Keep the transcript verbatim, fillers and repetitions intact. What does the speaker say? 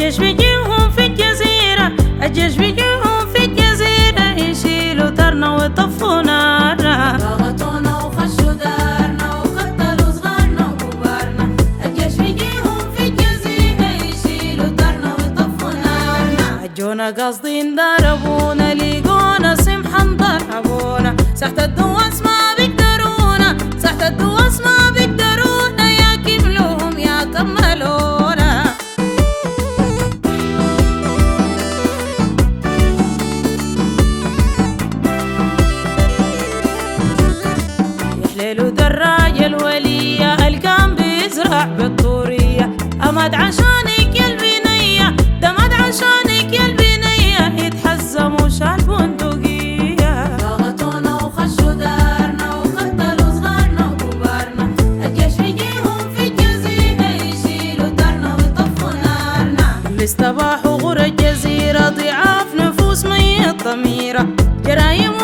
الجيش بيجيهم في الجزيرة، الجيش بيجيهم في الجزيرة، يشيلوا ترنا ويطفوا نارنا. ضغطونا وخشوا دارنا وقتلوا صغارنا وكبارنا. الجيش بيجيهم في الجزيرة، يشيلوا ترنا ويطفوا نارنا. هجونا قاصدين ضربونا، ليقونا سمحا ضربونا، ساحة الدواس ما بيقدرونا، ساحة الدواس ما بيقدرونا، يا كملوهم يا كملونا. يحللوا دراج الولية، القام بيزرع بالطورية، أمد عشانك يا البنية، دمد عشانك يا البنية، يتحزموا شال بندقية. ضغطونا وخشوا دارنا وقتلوا صغارنا وكبارنا. الجيش بيجيهم في الجزيرة، يشيلوا ترنا ويطفوا نارنا. اللي استباحوا غرى الجزيرة ضعاف نفوس ميت ضميرة، جرايم